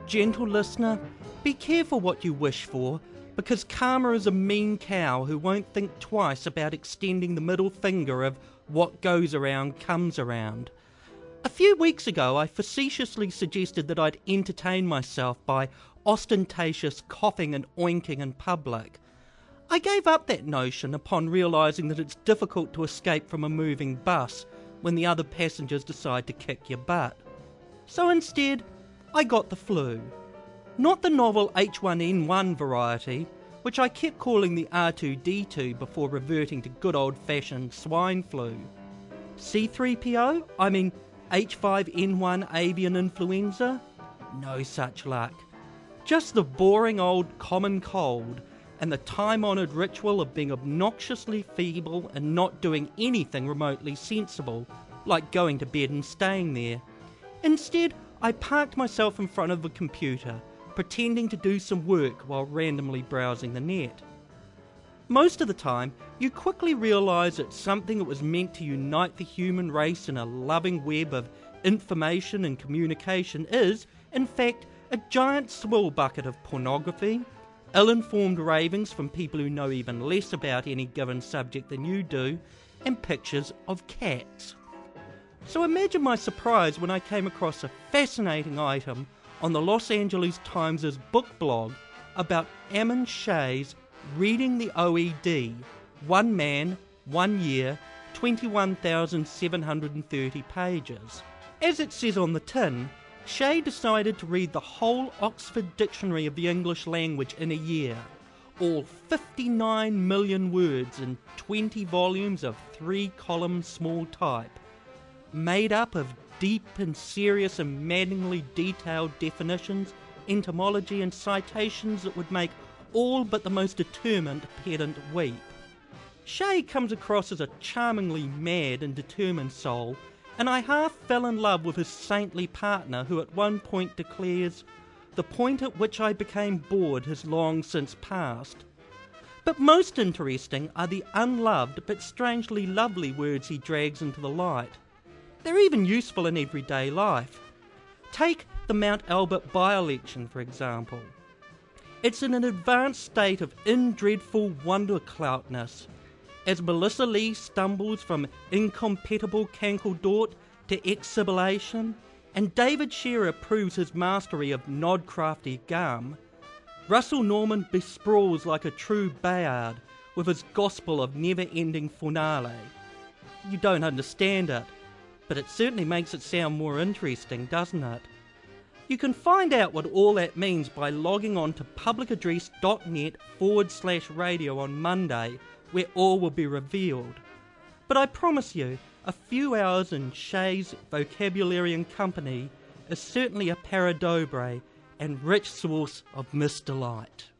Gentle listener, be careful what you wish for, because karma is a mean cow who won't think twice about extending the middle finger of what goes around comes around. A few weeks ago I facetiously suggested that I'd entertain myself by ostentatious coughing and oinking in public. I gave up that notion upon realising that it's difficult to escape from a moving bus when the other passengers decide to kick your butt. So instead, I got the flu. Not the novel H1N1 variety, which I kept calling the R2D2 before reverting to good old-fashioned swine flu. C3PO? I mean H5N1 avian influenza? No such luck. Just the boring old common cold and the time-honoured ritual of being obnoxiously feeble and not doing anything remotely sensible, like going to bed and staying there. Instead, I parked myself in front of the computer, pretending to do some work while randomly browsing the net. Most of the time, you quickly realise that something that was meant to unite the human race in a loving web of information and communication is, in fact, a giant swill bucket of pornography, ill-informed ravings from people who know even less about any given subject than you do, and pictures of cats. So imagine my surprise when I came across a fascinating item on the Los Angeles Times' book blog about Ammon Shay's Reading the OED, 1 man, 1 year, 21,730 pages. As it says on the tin, Shay decided to read the whole Oxford Dictionary of the English language in a year, all 59 million words in 20 volumes of 3-column small type, made up of deep and serious and maddeningly detailed definitions, etymology and citations that would make all but the most determined pedant weep. Shay comes across as a charmingly mad and determined soul, and I half fell in love with his saintly partner, who at one point declares, "The point at which I became bored has long since passed." But most interesting are the unloved but strangely lovely words he drags into the light. They're even useful in everyday life. Take the Mount Albert by-election, for example. It's in an advanced state of indreadful wondercloutness, as Melissa Lee stumbles from incompatible cankledort to exsibilation, and David Shearer proves his mastery of nodcrafty gum. Russell Norman besprawls like a true Bayard with his gospel of never-ending finale. You don't understand it, but it certainly makes it sound more interesting, doesn't it? You can find out what all that means by logging on to publicaddress.net/radio on Monday, where all will be revealed. But I promise you, a few hours in Shay's vocabulary and company is certainly a paradobre and rich source of misdelight.